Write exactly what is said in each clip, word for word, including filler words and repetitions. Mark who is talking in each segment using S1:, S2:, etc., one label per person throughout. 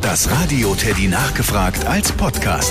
S1: Das Radio Teddy nachgefragt als Podcast.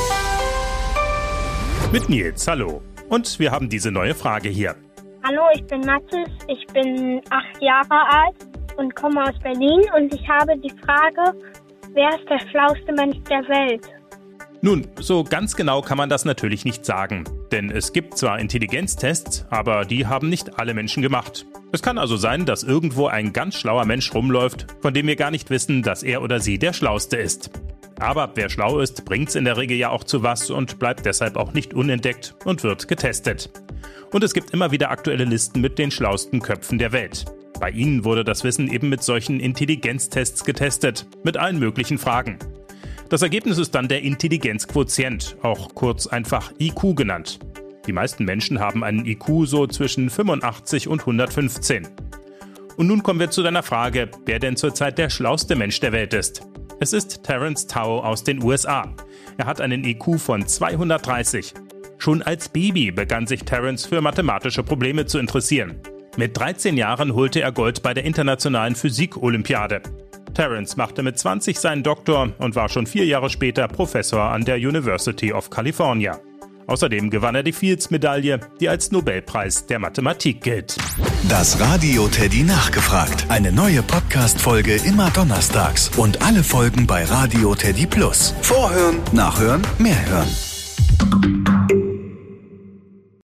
S2: Mit Nils, hallo. Und wir haben diese neue Frage hier.
S3: Hallo, ich bin Mathis, ich bin acht Jahre alt und komme aus Berlin und ich habe die Frage, wer ist der schlauste Mensch der Welt?
S2: Nun, so ganz genau kann man das natürlich nicht sagen. Denn es gibt zwar Intelligenztests, aber die haben nicht alle Menschen gemacht. Es kann also sein, dass irgendwo ein ganz schlauer Mensch rumläuft, von dem wir gar nicht wissen, dass er oder sie der Schlauste ist. Aber wer schlau ist, bringt's in der Regel ja auch zu was und bleibt deshalb auch nicht unentdeckt und wird getestet. Und es gibt immer wieder aktuelle Listen mit den schlauesten Köpfen der Welt. Bei ihnen wurde das Wissen eben mit solchen Intelligenztests getestet, mit allen möglichen Fragen. Das Ergebnis ist dann der Intelligenzquotient, auch kurz einfach I Q genannt. Die meisten Menschen haben einen I Q so zwischen fünfundachtzig und hundertfünfzehn. Und nun kommen wir zu deiner Frage, wer denn zurzeit der schlauste Mensch der Welt ist. Es ist Terence Tao aus den U S A. Er hat einen I Q von zweihundertdreißig. Schon als Baby begann sich Terence für mathematische Probleme zu interessieren. Mit dreizehn Jahren holte er Gold bei der Internationalen Physik-Olympiade. Terence machte mit zwanzig seinen Doktor und war schon vier Jahre später Professor an der University of California. Außerdem gewann er die Fields-Medaille, die als Nobelpreis der Mathematik gilt.
S1: Das Radio Teddy nachgefragt. Eine neue Podcast-Folge immer donnerstags und alle Folgen bei Radio Teddy Plus. Vorhören, nachhören, mehr hören.